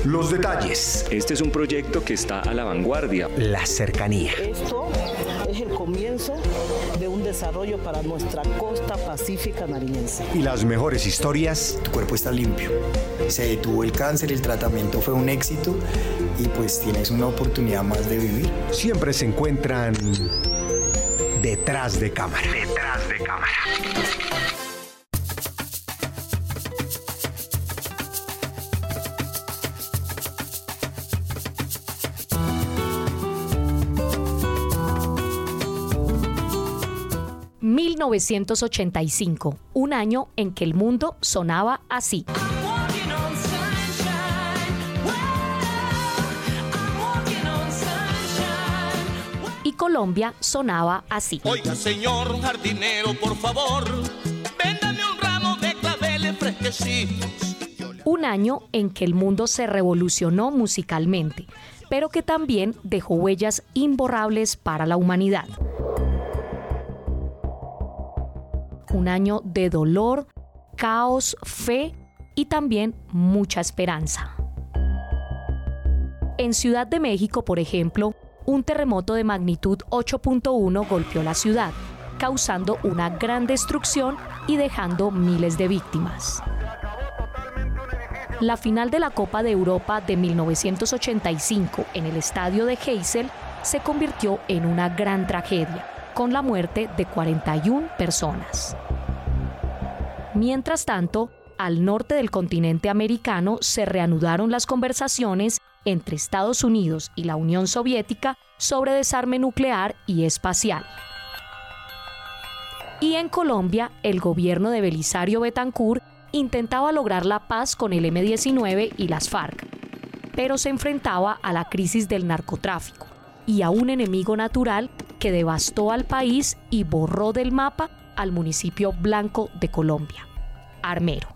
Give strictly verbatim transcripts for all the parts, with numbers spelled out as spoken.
Los detalles. Este es un proyecto que está a la vanguardia. La cercanía. Esto es el comienzo de un desarrollo para nuestra costa pacífica nariñense. Y las mejores historias. Tu cuerpo está limpio. Se detuvo el cáncer, el tratamiento fue un éxito y pues tienes una oportunidad más de vivir. Siempre se encuentran detrás de cámara. Detrás de cámara. mil novecientos ochenta y cinco, un año en que el mundo sonaba así. Y Colombia sonaba así. Oiga, señor jardinero, por favor, véndame un ramo de claveles fresquecitos. Un año en que el mundo se revolucionó musicalmente, pero que también dejó huellas imborrables para la humanidad. Un año de dolor, caos, fe y también mucha esperanza. En Ciudad de México, por ejemplo, un terremoto de magnitud ocho punto uno golpeó la ciudad, causando una gran destrucción y dejando miles de víctimas. La final de la Copa de Europa de mil novecientos ochenta y cinco en el estadio de Heysel se convirtió en una gran tragedia, con la muerte de cuarenta y una personas. Mientras tanto, al norte del continente americano se reanudaron las conversaciones entre Estados Unidos y la Unión Soviética sobre desarme nuclear y espacial. Y en Colombia, el gobierno de Belisario Betancur intentaba lograr la paz con el eme diecinueve y las FARC, pero se enfrentaba a la crisis del narcotráfico y a un enemigo natural que devastó al país y borró del mapa al municipio blanco de Colombia, Armero.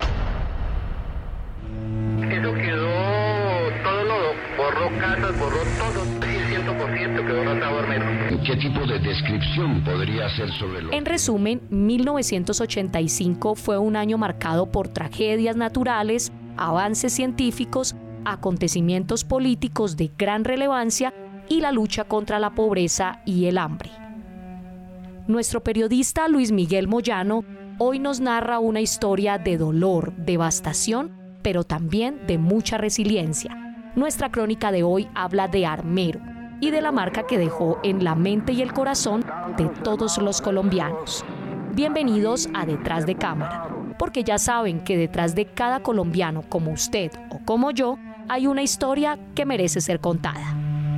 Eso quedó todo lodo, borró casas, borró todo, cien por ciento quedó ratado Armero. ¿Qué tipo de descripción podría hacer sobre lo? En resumen, mil novecientos ochenta y cinco fue un año marcado por tragedias naturales, avances científicos, acontecimientos políticos de gran relevancia y la lucha contra la pobreza y el hambre. Nuestro periodista Luis Miguel Moyano hoy nos narra una historia de dolor, devastación, pero también de mucha resiliencia. Nuestra crónica de hoy habla de Armero y de la marca que dejó en la mente y el corazón de todos los colombianos. Bienvenidos a Detrás de Cámara, porque ya saben que detrás de cada colombiano como usted o como yo hay una historia que merece ser contada.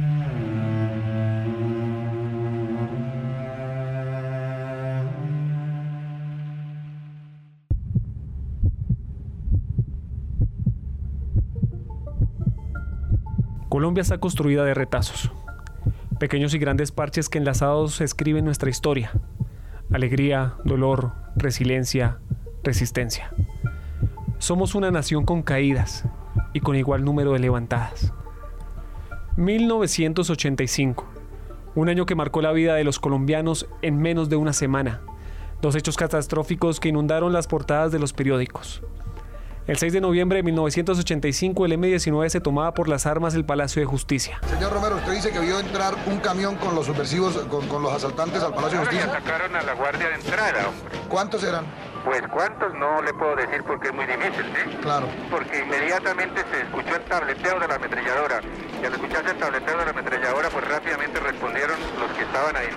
Colombia está construida de retazos, pequeños y grandes parches que enlazados escriben nuestra historia. Alegría, dolor, resiliencia, resistencia. Somos una nación con caídas y con igual número de levantadas. mil novecientos ochenta y cinco, un año que marcó la vida de los colombianos en menos de una semana. Dos hechos catastróficos que inundaron las portadas de los periódicos. El seis de noviembre de mil novecientos ochenta y cinco, el eme diecinueve se tomaba por las armas el Palacio de Justicia. Señor Romero, usted dice que vio entrar un camión con los subversivos, con, con los asaltantes al Palacio de Justicia. Y atacaron a la guardia de entrada, hombre. ¿Cuántos eran? Pues cuántos no le puedo decir porque es muy difícil, ¿sí? Claro. Porque inmediatamente se escuchó el tableteo de la ametralladora. Y al escucharse el tableteo de la ametralladora, pues rápidamente respondieron los que estaban ahí.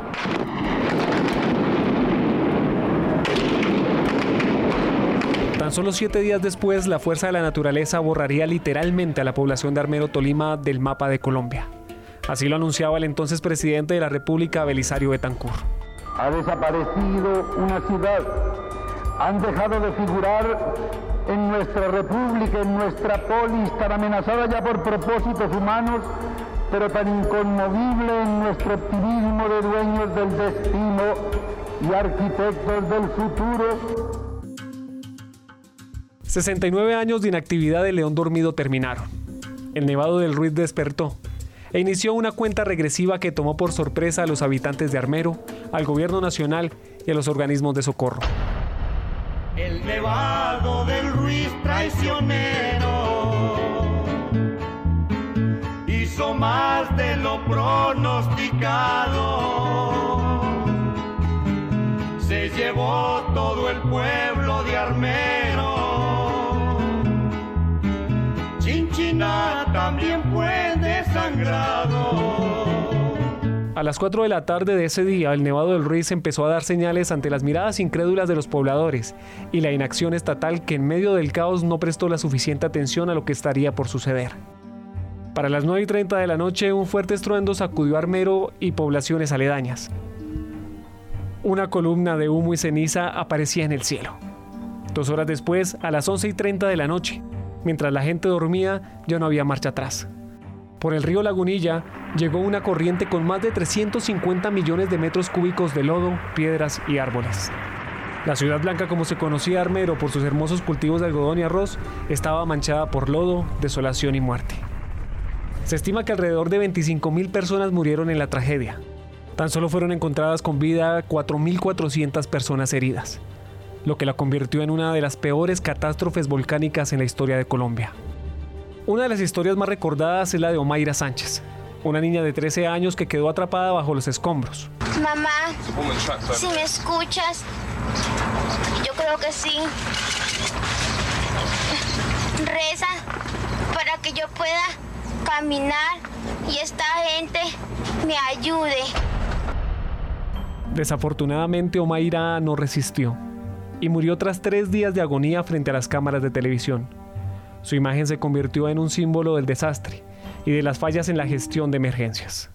Tan solo siete días después, la fuerza de la naturaleza borraría literalmente a la población de Armero, Tolima, del mapa de Colombia. Así lo anunciaba el entonces presidente de la República, Belisario Betancur. Ha desaparecido una ciudad. Han dejado de figurar en nuestra república, en nuestra polis, tan amenazada ya por propósitos humanos, pero tan inconmovible en nuestro optimismo de dueños del destino y arquitectos del futuro. sesenta y nueve años de inactividad de León Dormido terminaron. El Nevado del Ruiz despertó e inició una cuenta regresiva que tomó por sorpresa a los habitantes de Armero, al gobierno nacional y a los organismos de socorro. El Nevado del Ruiz traicionero lo pronosticado. Se llevó todo el pueblo de Armero. Chinchiná también fue desangrado. A las cuatro de la tarde de ese día, el Nevado del Ruiz empezó a dar señales ante las miradas incrédulas de los pobladores y la inacción estatal que en medio del caos no prestó la suficiente atención a lo que estaría por suceder. Para las nueve y treinta de la noche, un fuerte estruendo sacudió Armero y poblaciones aledañas. Una columna de humo y ceniza aparecía en el cielo. Dos horas después, a las once y treinta de la noche, mientras la gente dormía, ya no había marcha atrás. Por el río Lagunilla llegó una corriente con más de trescientos cincuenta millones de metros cúbicos de lodo, piedras y árboles. La ciudad blanca, como se conocía Armero por sus hermosos cultivos de algodón y arroz, estaba manchada por lodo, desolación y muerte. Se estima que alrededor de veinticinco mil personas murieron en la tragedia. Tan solo fueron encontradas con vida cuatro mil cuatrocientas personas heridas, lo que la convirtió en una de las peores catástrofes volcánicas en la historia de Colombia. Una de las historias más recordadas es la de Omaira Sánchez, una niña de trece años que quedó atrapada bajo los escombros. Mamá, si me escuchas, yo creo que sí. Reza para que yo pueda caminar y esta gente me ayude. Desafortunadamente, Omaira no resistió y murió tras tres días de agonía frente a las cámaras de televisión. Su imagen se convirtió en un símbolo del desastre y de las fallas en la gestión de emergencias.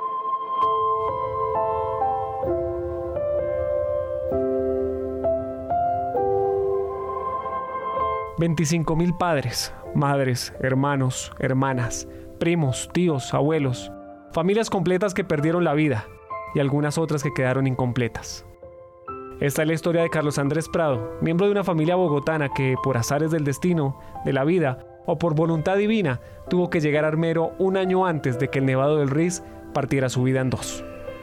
veinticinco mil padres, madres, hermanos, hermanas, primos, tíos, abuelos, familias completas que perdieron la vida y algunas otras que quedaron incompletas. Esta es la historia de Carlos Andrés Prado, miembro de una familia bogotana que, por azares del destino, de la vida o por voluntad divina, tuvo que llegar a Armero un año antes de que el Nevado del Ruiz partiera su vida en dos.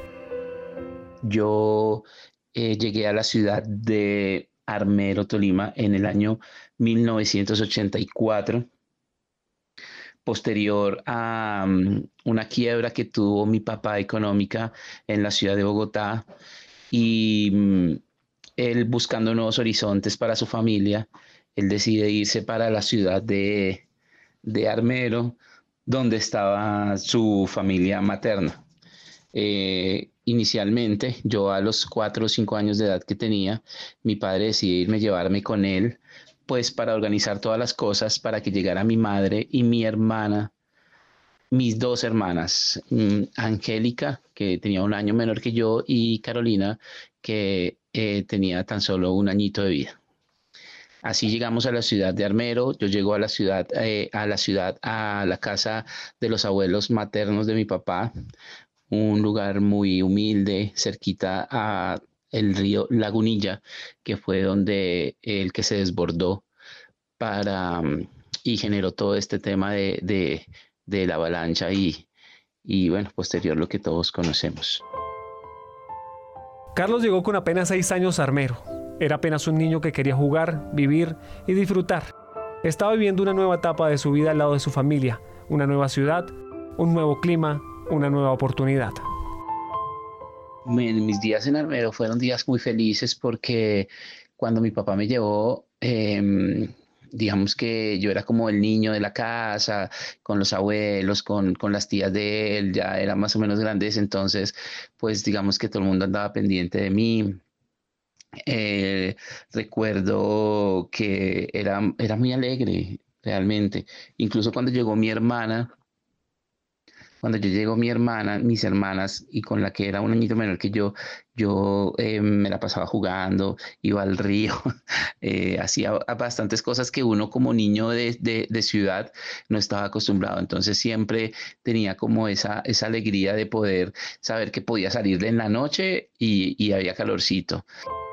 Yo eh, llegué a la ciudad de Armero, Tolima, en el año mil novecientos ochenta y cuatro, posterior a um, una quiebra que tuvo mi papá económica en la ciudad de Bogotá. Y um, él, buscando nuevos horizontes para su familia, él decide irse para la ciudad de, de Armero, donde estaba su familia materna. Eh, inicialmente, yo a los cuatro o cinco años de edad que tenía, mi padre decidió irme, llevarme con él, pues para organizar todas las cosas, para que llegara mi madre y mi hermana, mis dos hermanas, Angélica, que tenía un año menor que yo, y Carolina, que eh, tenía tan solo un añito de vida. Así llegamos a la ciudad de Armero. Yo llego a la ciudad, eh, a la ciudad, a la casa de los abuelos maternos de mi papá, un lugar muy humilde, cerquita a el río Lagunilla, que fue donde el que se desbordó para y generó todo este tema de, de, de la avalancha y, y bueno, posterior lo que todos conocemos. Carlos llegó con apenas seis años a Armero. Era apenas un niño que quería jugar, vivir y disfrutar. Estaba viviendo una nueva etapa de su vida al lado de su familia, una nueva ciudad, un nuevo clima, una nueva oportunidad. Mis días en Armero fueron días muy felices porque cuando mi papá me llevó, eh, digamos que yo era como el niño de la casa, con los abuelos, con, con las tías de él, ya eran más o menos grandes, entonces pues digamos que todo el mundo andaba pendiente de mí. Eh, recuerdo que era, era muy alegre realmente, incluso cuando llegó mi hermana, Cuando yo llegó mi hermana, mis hermanas, y con la que era un añito menor que yo, yo eh, me la pasaba jugando, iba al río, eh, hacía bastantes cosas que uno como niño de, de, de ciudad no estaba acostumbrado. Entonces siempre tenía como esa, esa alegría de poder saber que podía salir en la noche y, y había calorcito.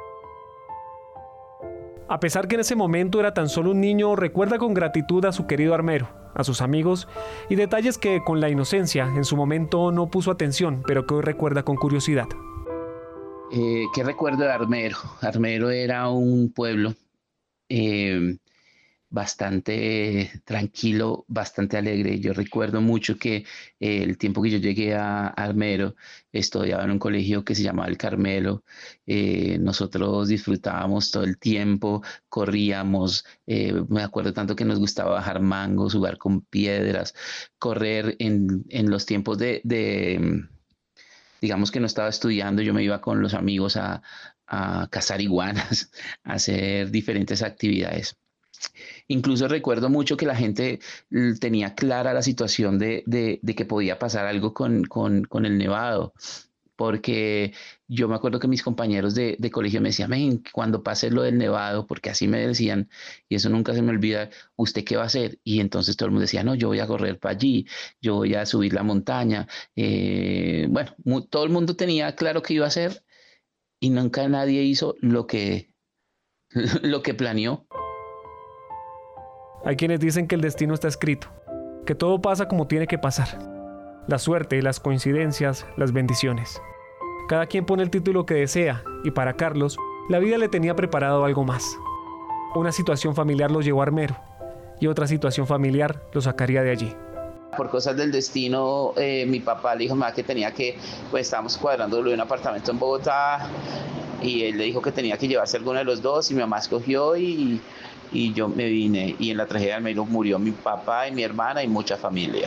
A pesar que en ese momento era tan solo un niño, recuerda con gratitud a su querido Armero, a sus amigos y detalles que con la inocencia en su momento no puso atención, pero que hoy recuerda con curiosidad. Eh, ¿Qué recuerdo de Armero? Armero era un pueblo eh, bastante tranquilo, bastante alegre. Yo recuerdo mucho que eh, el tiempo que yo llegué a Armero, estudiaba en un colegio que se llamaba El Carmelo. Eh, nosotros disfrutábamos todo el tiempo, corríamos, eh, me acuerdo tanto que nos gustaba bajar mangos, jugar con piedras, correr en, en los tiempos de, de, digamos que no estaba estudiando, yo me iba con los amigos a, a cazar iguanas, a hacer diferentes actividades. Incluso recuerdo mucho que la gente tenía clara la situación de, de, de que podía pasar algo con, con, con el nevado, porque yo me acuerdo que mis compañeros de, de colegio me decían, ven, cuando pase lo del nevado, porque así me decían, y eso nunca se me olvida, ¿usted qué va a hacer? Y entonces todo el mundo decía, no, yo voy a correr para allí, yo voy a subir la montaña. Eh, bueno, mu- todo el mundo tenía claro qué iba a hacer y nunca nadie hizo lo que, lo que planeó. Hay quienes dicen que el destino está escrito, que todo pasa como tiene que pasar. La suerte, las coincidencias, las bendiciones. Cada quien pone el título que desea, y para Carlos, la vida le tenía preparado algo más. Una situación familiar lo llevó a Armero, y otra situación familiar lo sacaría de allí. Por cosas del destino, eh, mi papá le dijo a que tenía que, pues estábamos cuadrando un apartamento en Bogotá, y él le dijo que tenía que llevarse alguno de los dos, y mi mamá escogió y... y yo me vine, y en la tragedia de Armero murió mi papá y mi hermana y mucha familia.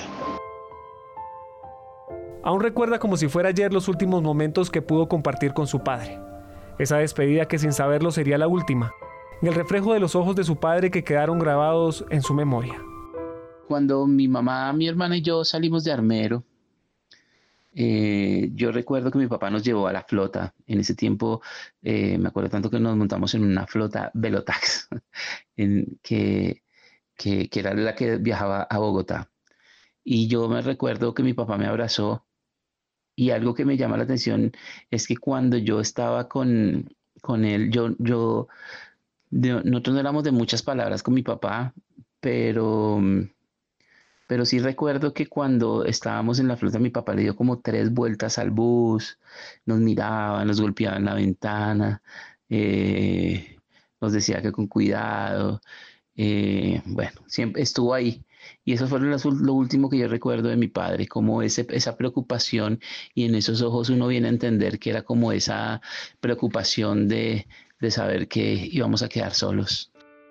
Aún recuerda como si fuera ayer los últimos momentos que pudo compartir con su padre. Esa despedida que sin saberlo sería la última, y el reflejo de los ojos de su padre que quedaron grabados en su memoria. Cuando mi mamá, mi hermana y yo salimos de Armero, Eh, yo recuerdo que mi papá nos llevó a la flota. En ese tiempo, eh, me acuerdo tanto que nos montamos en una flota Velotax, en, que, que, que era la que viajaba a Bogotá. Y yo me recuerdo que mi papá me abrazó, y algo que me llama la atención es que cuando yo estaba con, con él, yo, yo, de, nosotros no éramos de muchas palabras con mi papá, pero... Pero sí recuerdo que cuando estábamos en la flota, mi papá le dio como tres vueltas al bus, nos miraba, nos golpeaba en la ventana, eh, nos decía que con cuidado, eh, bueno, siempre estuvo ahí. Y eso fue lo, lo último que yo recuerdo de mi padre, como ese, esa preocupación, y en esos ojos uno viene a entender que era como esa preocupación de, de saber que íbamos a quedar solos.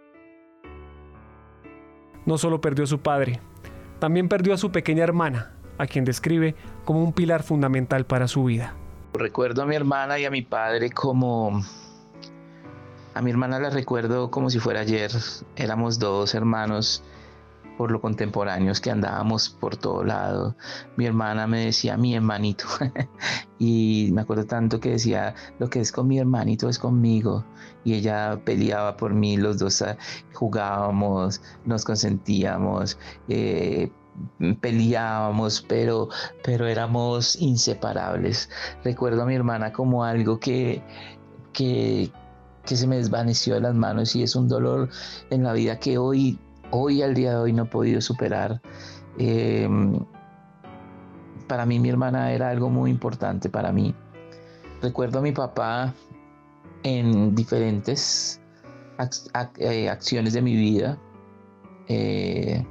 No solo perdió a su padre, también perdió a su pequeña hermana, a quien describe como un pilar fundamental para su vida. Recuerdo a mi hermana y a mi padre como... A mi hermana la recuerdo como si fuera ayer. Éramos dos hermanos por lo contemporáneos que andábamos por todo lado. Mi hermana me decía mi hermanito y me acuerdo tanto que decía, lo que es con mi hermanito es conmigo, y ella peleaba por mí. Los dos jugábamos, nos consentíamos, eh, peleábamos, pero, pero éramos inseparables. Recuerdo a mi hermana como algo que, que, que se me desvaneció de las manos, y es un dolor en la vida que hoy Hoy, al día de hoy, no he podido superar. Eh, para mí, mi hermana era algo muy importante para mí. Recuerdo a mi papá en diferentes ac- ac- eh, acciones de mi vida. Eh,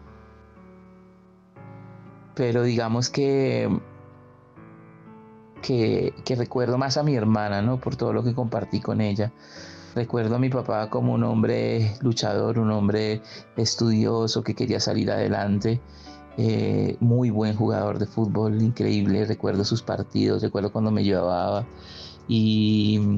pero digamos que, que, que recuerdo más a mi hermana, ¿no? Por todo lo que compartí con ella. Recuerdo a mi papá como un hombre luchador, un hombre estudioso que quería salir adelante, eh, muy buen jugador de fútbol, increíble. Recuerdo sus partidos, recuerdo cuando me llevaba, y,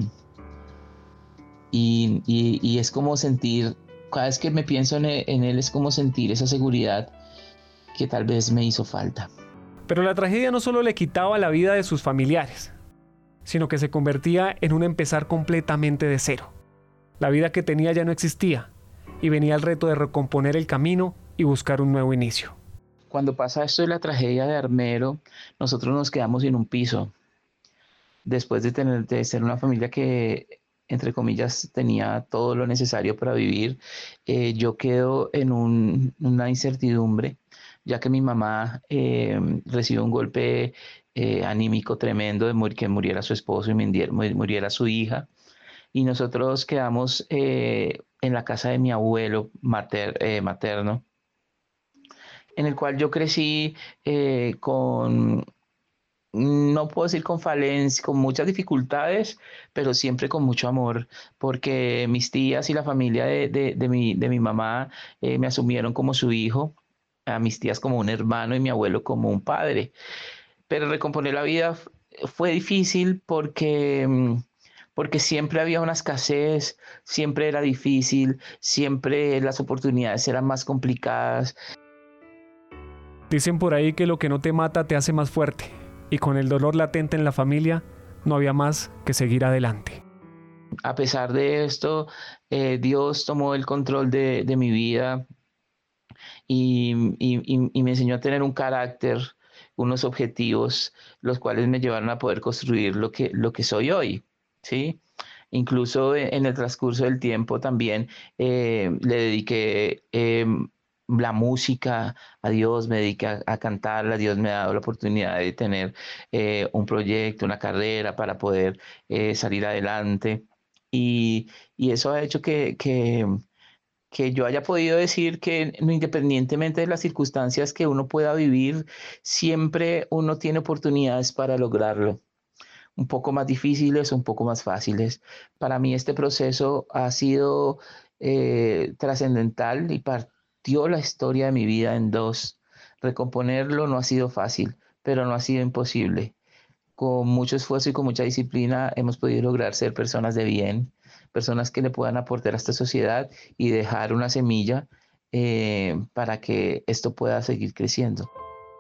y, y, y es como sentir, cada vez que me pienso en él, en él es como sentir esa seguridad que tal vez me hizo falta. Pero la tragedia no solo le quitaba la vida de sus familiares, sino que se convertía en un empezar completamente de cero. La vida que tenía ya no existía, y venía el reto de recomponer el camino y buscar un nuevo inicio. Cuando pasa esto de la tragedia de Armero, nosotros nos quedamos sin un piso. Después de, tener, de ser una familia que, entre comillas, tenía todo lo necesario para vivir, eh, yo quedo en un, una incertidumbre, ya que mi mamá eh, recibió un golpe eh, anímico tremendo de morir, que muriera su esposo y muriera su hija. Y nosotros quedamos eh, en la casa de mi abuelo mater, eh, materno, en el cual yo crecí eh, con, no puedo decir con falencias, con muchas dificultades, pero siempre con mucho amor, porque mis tías y la familia de, de, de, mi, de mi mamá eh, me asumieron como su hijo, a mis tías como un hermano y mi abuelo como un padre. Pero recomponer la vida fue difícil porque, porque siempre había una escasez, siempre era difícil, siempre las oportunidades eran más complicadas. Dicen por ahí que lo que no te mata te hace más fuerte, y con el dolor latente en la familia no había más que seguir adelante. A pesar de esto, eh, Dios tomó el control de, de mi vida y, y, y me enseñó a tener un carácter, unos objetivos, los cuales me llevaron a poder construir lo que, lo que soy hoy, ¿sí? Incluso en el transcurso del tiempo también eh, le dediqué eh, la música a Dios, me dediqué a, a cantarla. Dios me ha dado la oportunidad de tener eh, un proyecto, una carrera para poder eh, salir adelante. Y, y eso ha hecho que, que, que yo haya podido decir que independientemente de las circunstancias que uno pueda vivir, siempre uno tiene oportunidades para lograrlo. Un poco más difíciles, un poco más fáciles. Para mí este proceso ha sido eh, trascendental y partió la historia de mi vida en dos. Recomponerlo no ha sido fácil, pero no ha sido imposible. Con mucho esfuerzo y con mucha disciplina hemos podido lograr ser personas de bien, personas que le puedan aportar a esta sociedad y dejar una semilla eh, para que esto pueda seguir creciendo.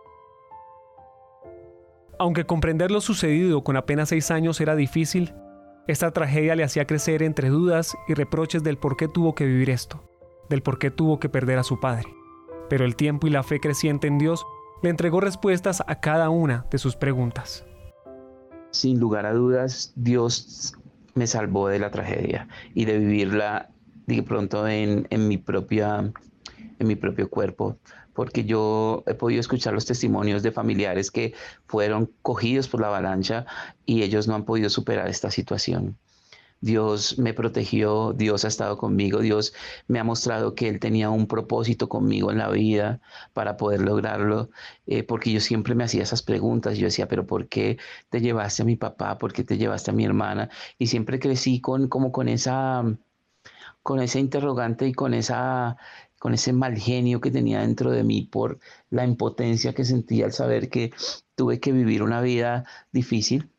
Aunque comprender lo sucedido con apenas seis años era difícil, esta tragedia le hacía crecer entre dudas y reproches del por qué tuvo que vivir esto, del por qué tuvo que perder a su padre. Pero el tiempo y la fe creciente en Dios le entregó respuestas a cada una de sus preguntas. Sin lugar a dudas, Dios me salvó de la tragedia y de vivirla de pronto en, en, mi propia, en mi propio cuerpo, porque yo he podido escuchar los testimonios de familiares que fueron cogidos por la avalancha y ellos no han podido superar esta situación. Dios me protegió, Dios ha estado conmigo, Dios me ha mostrado que Él tenía un propósito conmigo en la vida para poder lograrlo, eh, porque yo siempre me hacía esas preguntas. Yo decía, pero ¿por qué te llevaste a mi papá? ¿Por qué te llevaste a mi hermana? Y siempre crecí con, como con esa, con ese interrogante y con esa... con ese mal genio que tenía dentro de mí por la impotencia que sentía al saber que tuve que vivir una vida difícil,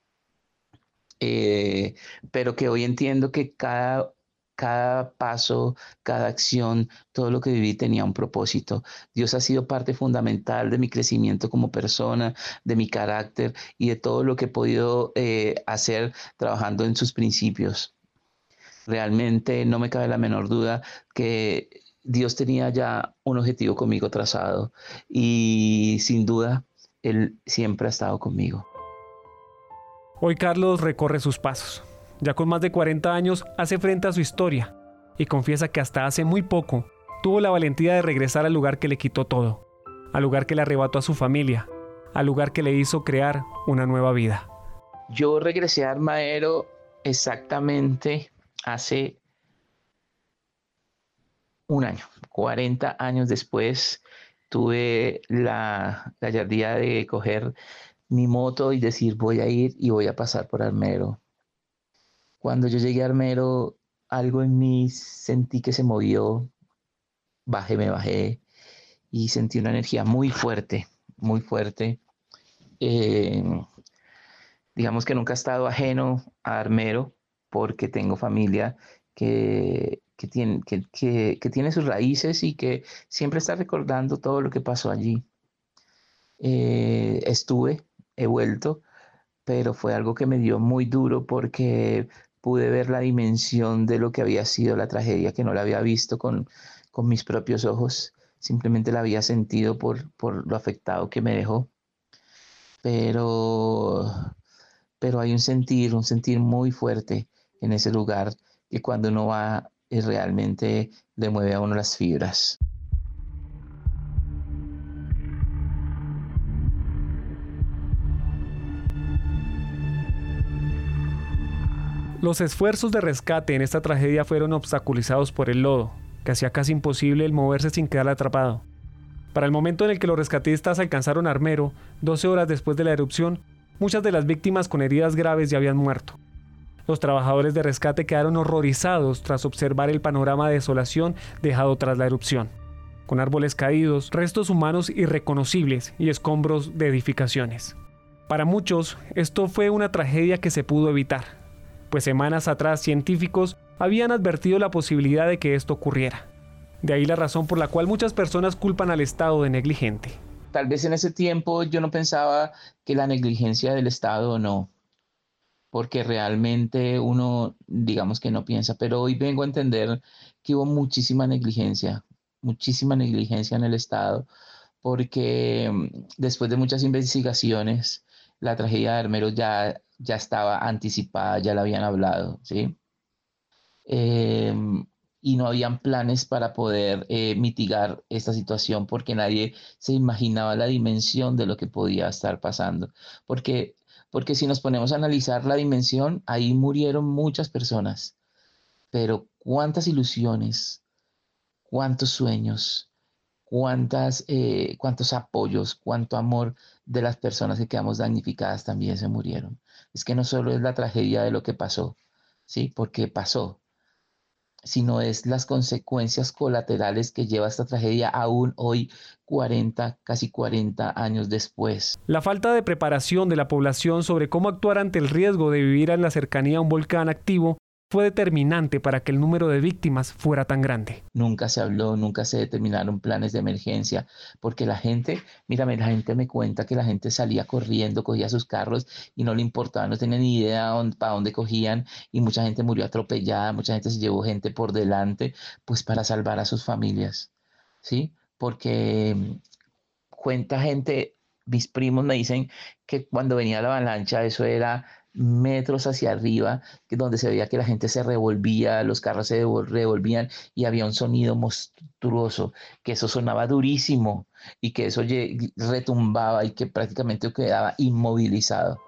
eh, pero que hoy entiendo que cada, cada paso, cada acción, todo lo que viví tenía un propósito. Dios ha sido parte fundamental de mi crecimiento como persona, de mi carácter y de todo lo que he podido eh, hacer trabajando en sus principios. Realmente no me cabe la menor duda que Dios tenía ya un objetivo conmigo trazado y sin duda Él siempre ha estado conmigo. Hoy Carlos recorre sus pasos. Ya con más de cuarenta años hace frente a su historia y confiesa que hasta hace muy poco tuvo la valentía de regresar al lugar que le quitó todo, al lugar que le arrebató a su familia, al lugar que le hizo crear una nueva vida. Yo regresé a Armadero exactamente hace un año, cuarenta años después, tuve la gallardía de coger mi moto y decir voy a ir y voy a pasar por Armero. Cuando yo llegué a Armero, algo en mí sentí que se movió, bajé, me bajé y sentí una energía muy fuerte, muy fuerte. Eh, digamos que nunca he estado ajeno a Armero porque tengo familia que... Que tiene, que, que, que tiene sus raíces y que siempre está recordando todo lo que pasó allí. Eh, estuve, he vuelto, pero fue algo que me dio muy duro porque pude ver la dimensión de lo que había sido la tragedia, que no la había visto con, con mis propios ojos, simplemente la había sentido por, por lo afectado que me dejó. Pero, pero hay un sentir, un sentir muy fuerte en ese lugar que cuando uno va y realmente le mueve a uno las fibras. Los esfuerzos de rescate en esta tragedia fueron obstaculizados por el lodo, que hacía casi imposible el moverse sin quedar atrapado. Para el momento en el que los rescatistas alcanzaron Armero, doce horas después de la erupción, muchas de las víctimas con heridas graves ya habían muerto. Los trabajadores de rescate quedaron horrorizados tras observar el panorama de desolación dejado tras la erupción, con árboles caídos, restos humanos irreconocibles y escombros de edificaciones. Para muchos, esto fue una tragedia que se pudo evitar, pues semanas atrás científicos habían advertido la posibilidad de que esto ocurriera. De ahí la razón por la cual muchas personas culpan al Estado de negligente. Tal vez en ese tiempo yo no pensaba que la negligencia del Estado no, porque realmente uno, digamos que no piensa, pero hoy vengo a entender que hubo muchísima negligencia, muchísima negligencia en el Estado, porque después de muchas investigaciones, la tragedia de Armero ya, ya estaba anticipada, ya la habían hablado, ¿sí? Eh, y no habían planes para poder eh, mitigar esta situación porque nadie se imaginaba la dimensión de lo que podía estar pasando. Porque, porque si nos ponemos a analizar la dimensión, ahí murieron muchas personas, pero cuántas ilusiones, cuántos sueños, cuántas, eh, cuántos apoyos, cuánto amor de las personas que quedamos damnificadas también se murieron. Es que no solo es la tragedia de lo que pasó, ¿sí? Porque pasó, sino es las consecuencias colaterales que lleva esta tragedia aún hoy, cuarenta, casi cuarenta años después. La falta de preparación de la población sobre cómo actuar ante el riesgo de vivir en la cercanía a un volcán activo fue determinante para que el número de víctimas fuera tan grande. Nunca se habló, nunca se determinaron planes de emergencia, porque la gente, mírame, la gente me cuenta que la gente salía corriendo, cogía sus carros y no le importaba, no tenía ni idea dónde, para dónde cogían, y mucha gente murió atropellada, mucha gente se llevó gente por delante, pues para salvar a sus familias, ¿sí? Porque cuenta gente, mis primos me dicen que cuando venía la avalancha eso era metros hacia arriba, donde se veía que la gente se revolvía, los carros se revolvían y había un sonido monstruoso, que eso sonaba durísimo y que eso retumbaba y que prácticamente quedaba inmovilizado.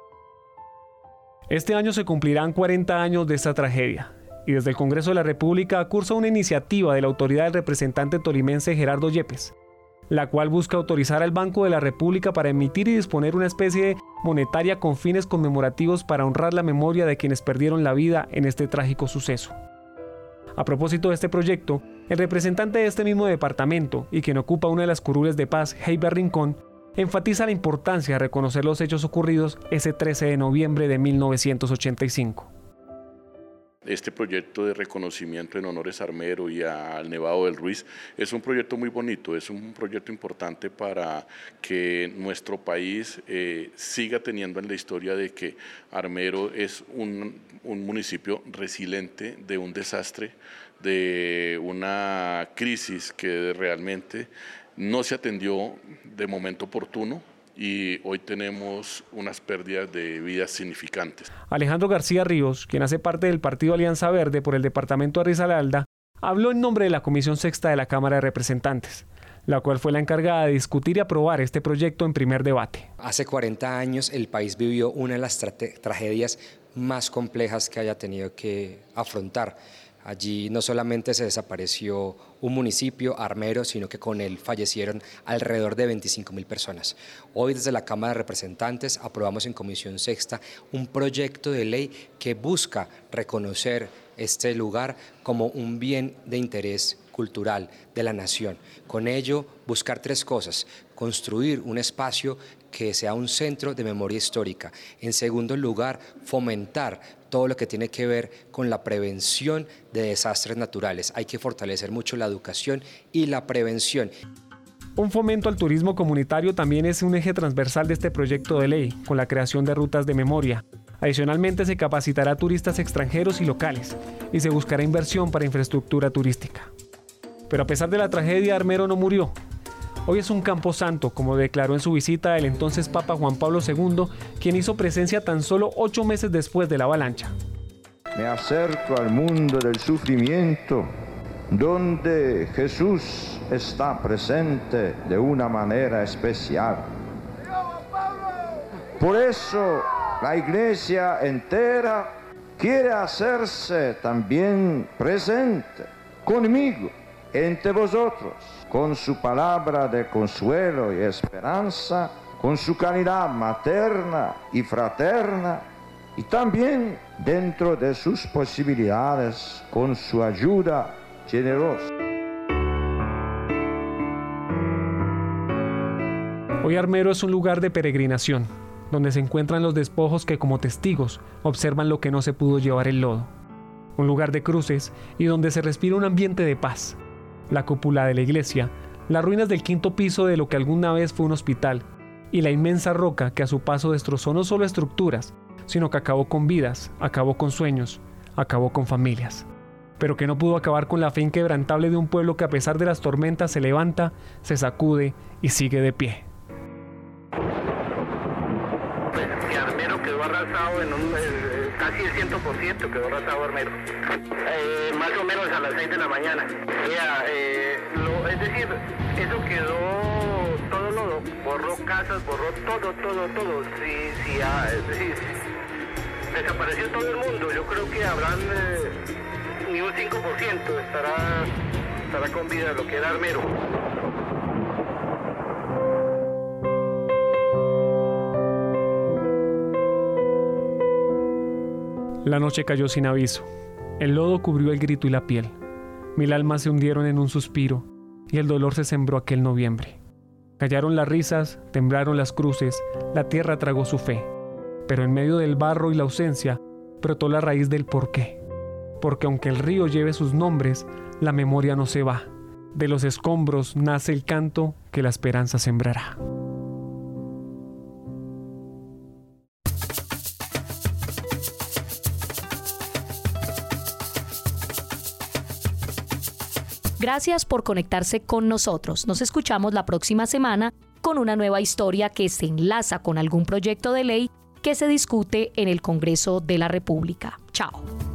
Este año se cumplirán cuarenta años de esta tragedia y desde el Congreso de la República cursa una iniciativa de la autoridad del representante tolimense Gerardo Yepes, la cual busca autorizar al Banco de la República para emitir y disponer una especie monetaria con fines conmemorativos para honrar la memoria de quienes perdieron la vida en este trágico suceso. A propósito de este proyecto, el representante de este mismo departamento y quien ocupa una de las curules de paz, Heiber Rincón, enfatiza la importancia de reconocer los hechos ocurridos ese trece de noviembre de mil novecientos ochenta y cinco. Este proyecto de reconocimiento en honores a Armero y al Nevado del Ruiz es un proyecto muy bonito, es un proyecto importante para que nuestro país eh, siga teniendo en la historia de que Armero es un, un municipio resiliente de un desastre, de una crisis que realmente no se atendió de momento oportuno. Y hoy tenemos unas pérdidas de vidas significantes. Alejandro García Ríos, quien hace parte del Partido Alianza Verde por el departamento de Risaralda, habló en nombre de la Comisión Sexta de la Cámara de Representantes, la cual fue la encargada de discutir y aprobar este proyecto en primer debate. Hace cuarenta años el país vivió una de las tra- tragedias más complejas que haya tenido que afrontar. Allí no solamente se desapareció un municipio, Armero, sino que con él fallecieron alrededor de veinticinco mil personas. Hoy desde la Cámara de Representantes aprobamos en Comisión Sexta un proyecto de ley que busca reconocer este lugar como un bien de interés cultural de la nación. Con ello, buscar tres cosas: construir un espacio que sea un centro de memoria histórica. En segundo lugar, fomentar todo lo que tiene que ver con la prevención de desastres naturales. Hay que fortalecer mucho la educación y la prevención. Un fomento al turismo comunitario también es un eje transversal de este proyecto de ley, con la creación de rutas de memoria. Adicionalmente, se capacitará a turistas extranjeros y locales, y se buscará inversión para infraestructura turística. Pero a pesar de la tragedia, Armero no murió. Hoy es un camposanto, como declaró en su visita el entonces Papa Juan Pablo segundo, quien hizo presencia tan solo ocho meses después de la avalancha. Me acerco al mundo del sufrimiento, donde Jesús está presente de una manera especial. Por eso la iglesia entera quiere hacerse también presente conmigo, entre vosotros, con su palabra de consuelo y esperanza, con su caridad materna y fraterna, y también dentro de sus posibilidades, con su ayuda generosa. Hoy Armero es un lugar de peregrinación, donde se encuentran los despojos que como testigos observan lo que no se pudo llevar el lodo. Un lugar de cruces y donde se respira un ambiente de paz. La cúpula de la iglesia, las ruinas del quinto piso de lo que alguna vez fue un hospital, y la inmensa roca que a su paso destrozó no solo estructuras, sino que acabó con vidas, acabó con sueños, acabó con familias. Pero que no pudo acabar con la fe inquebrantable de un pueblo que a pesar de las tormentas se levanta, se sacude y sigue de pie. Quedó arrasado en un, eh, casi el cien por ciento quedó arrasado Armero, eh, más o menos a las seis de la mañana. Mira, eh, lo, es decir, eso quedó todo lodo, borró casas, borró todo, todo, todo. Sí, sí, ah, es decir, desapareció todo el mundo. Yo creo que habrán eh, ni un cinco por ciento estará, estará con vida lo que era Armero. La noche cayó sin aviso. El lodo cubrió el grito y la piel. Mil almas se hundieron en un suspiro y el dolor se sembró aquel noviembre. Callaron las risas, temblaron las cruces, la tierra tragó su fe. Pero en medio del barro y la ausencia, brotó la raíz del porqué. Porque aunque el río lleve sus nombres, la memoria no se va. De los escombros nace el canto que la esperanza sembrará. Gracias por conectarse con nosotros. Nos escuchamos la próxima semana con una nueva historia que se enlaza con algún proyecto de ley que se discute en el Congreso de la República. Chao.